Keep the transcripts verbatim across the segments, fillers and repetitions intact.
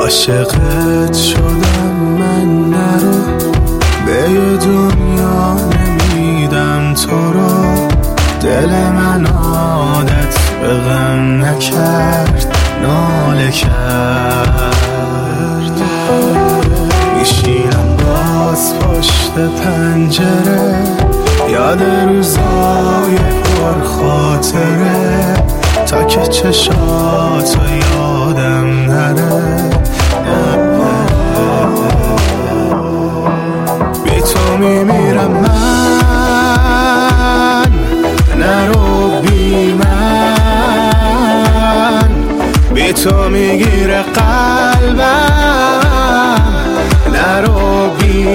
عاشقت شدم من، نرو به یه دنیا نمیدم تو رو. دل من عادت به غم نکرد، ناله کرد. میشینم باز پشت پنجره، یاد روزای پر خاطره، تا که چشاتو یادم نره. بی تو میمیرم من، نرو بی من. بی تو میگیره قلبم، نرو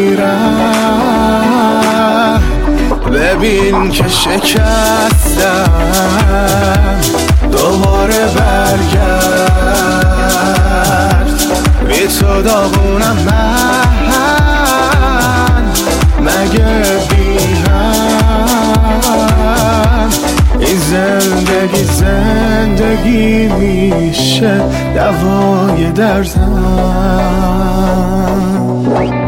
بیرم. ببین که شکستم، دوباره برگرد. بی تو داغونم من، مگه بی هم این زندگی زندگی میشه دوای دردم.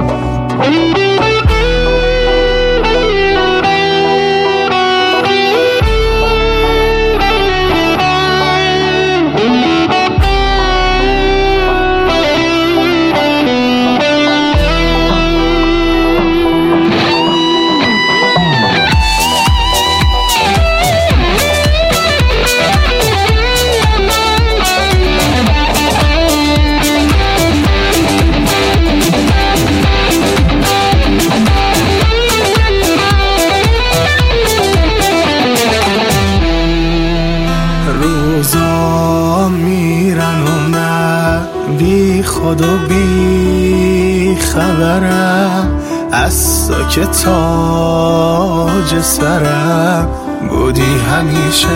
روزا میرن و من بی خود و بی خبرم، از تو که تاج سرم بودی همیشه.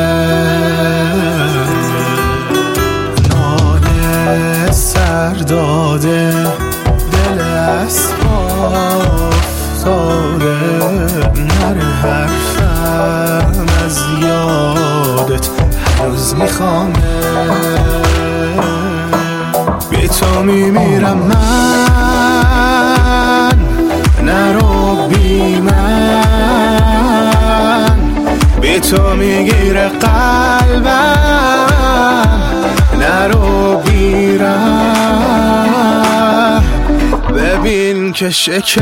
ناله سر داده، دل از پا افتاده، نره حرفم از یادت هنوز میخوامه. بی تو میمیرم من، نرو بی من. بی تو میگیره قلبم، نرو بیرم. ببین که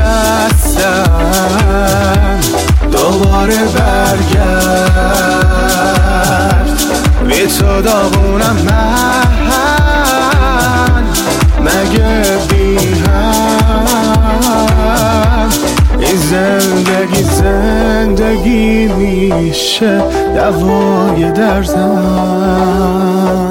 شکستم، دوباره برگرد. بی تو داغونم من، مگه بی هم این زندگی زندگی میشه دوای دردم.